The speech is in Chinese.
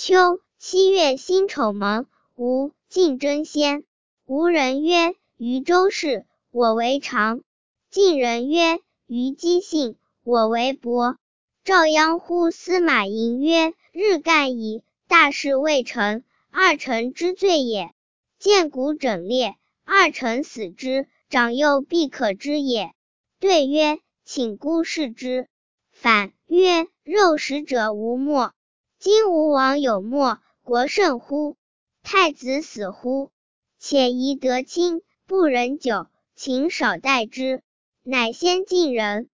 秋，7月辛丑蒙，吴晋真仙。吴人曰：于周氏，我为常。晋人曰：于姬姓，我为伯。赵鞅乎司马颖曰：日干矣，大事未成，二臣之罪也。见古整列，二臣死之，长幼必可知也。对曰：请姑视之。反曰：肉食者无末。今吴王有末，国甚乎？太子死乎？且宜得亲，不忍久，请少待之。乃先晋人。